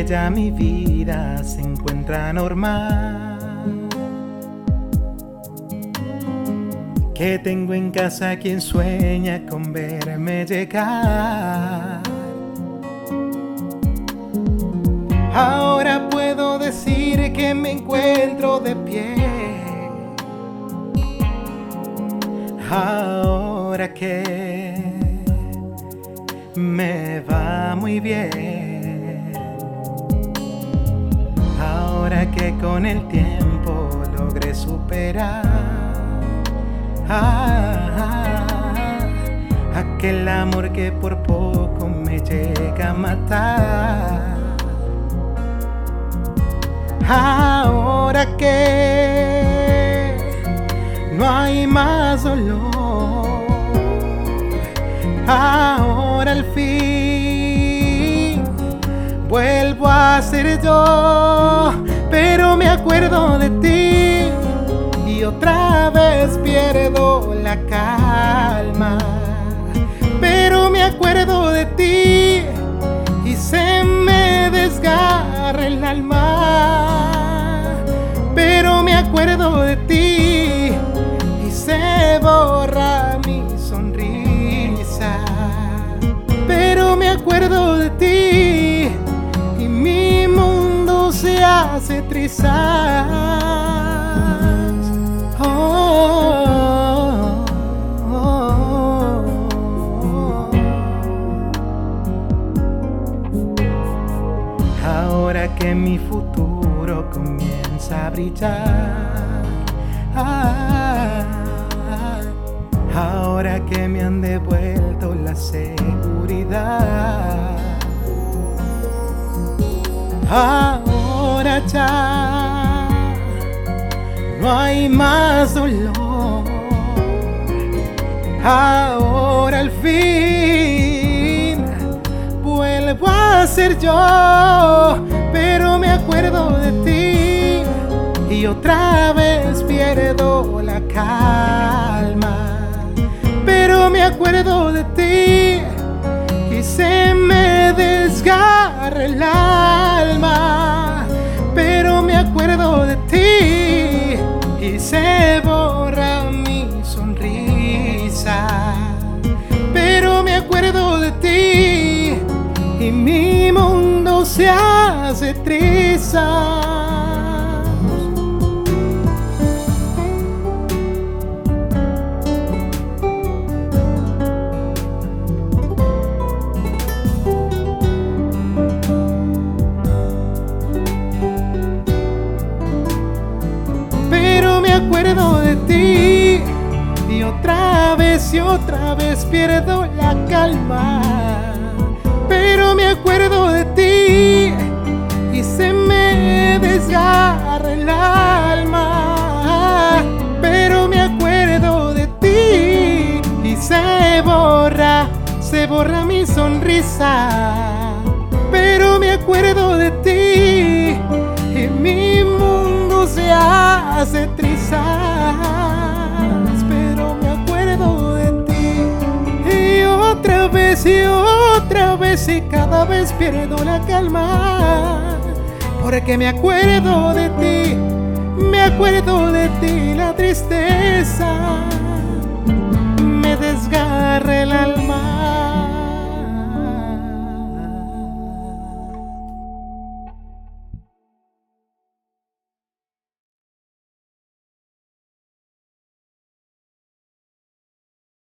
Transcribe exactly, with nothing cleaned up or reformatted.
ya mi vida se encuentra normal. Que tengo en casa quien sueña con verme llegar. Ahora puedo decir que me encuentro de pie. Ahora que me va muy bien. Ahora que con el tiempo logré superar ah, aquel amor que por poco me llega a matar. Ahora que no hay más dolor, ahora al fin vuelvo a ser yo, pero me acuerdo de ti y otra vez pierdo la calma. Pero me acuerdo de ti y se me desgarra el alma. Pero me acuerdo de ti y se borra mi sonrisa. Pero me acuerdo de ti y mi mundo se hace trizas. Oh, oh, oh. Ahora que mi futuro comienza a brillar, ah, ahora que me han devuelto la seguridad, ahora ya no hay más dolor. Ahora al fin vuelvo a ser yo, pero me acuerdo de ti y otra vez pierdo la calma. Pero me acuerdo de ti y se me desgarra el alma. Pero me acuerdo de ti y se borra mi sonrisa. Pero me acuerdo de ti y mi mundo se hace trizas. Pero me acuerdo de ti y otra vez y otra vez pierdo la calma. Pero me acuerdo de ti y se me desgarra el alma. Pero me acuerdo de ti y se borra, se borra mi sonrisa. Pero me acuerdo de ti y mi mundo se hace trizas. Pero me acuerdo de ti y otra vez y otra vez y cada vez pierdo la calma. Porque me acuerdo de ti, me acuerdo de ti la tristeza.